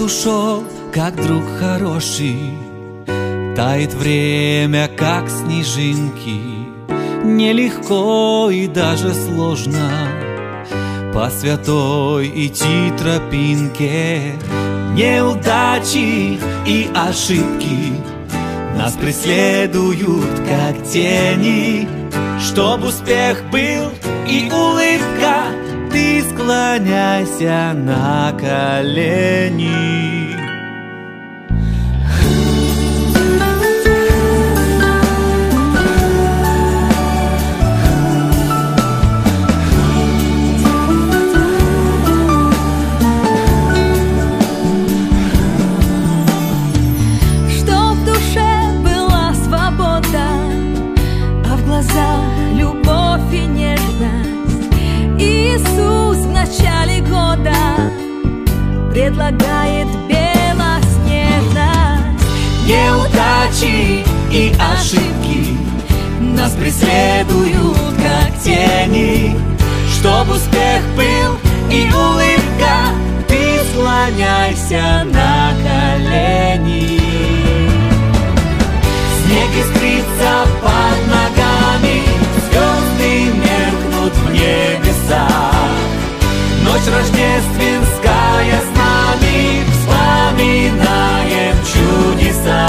ушел, как друг хороший, тает время, как снежинки. Нелегко и даже сложно по святой идти тропинке. Неудачи и ошибки нас преследуют, как тени. Чтоб успех был и улыбка, ты склоняйся на колени. Любовь и нежность. Иисус в начале года предлагает белоснежность. Неудачи и ошибки нас преследуют, как тени. Чтоб успех был и улыбка, ты склоняйся на колени. Снег искрится под ногами, звезды меркнут в небесах. Ночь рождественская с нами, вспоминаем чудеса.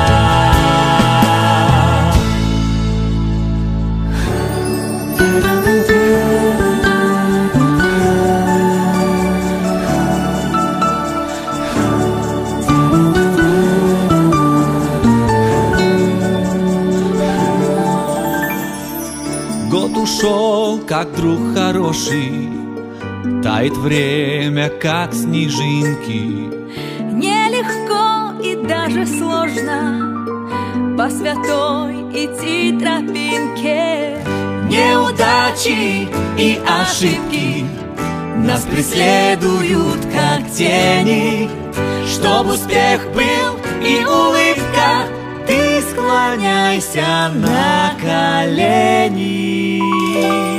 Год ушел, как друг хороший, тает время, как снежинки. Нелегко и даже сложно по святой идти тропинке. Неудачи и ошибки нас преследуют, как тени. Чтоб успех был и улыбка, ты склоняйся на колени.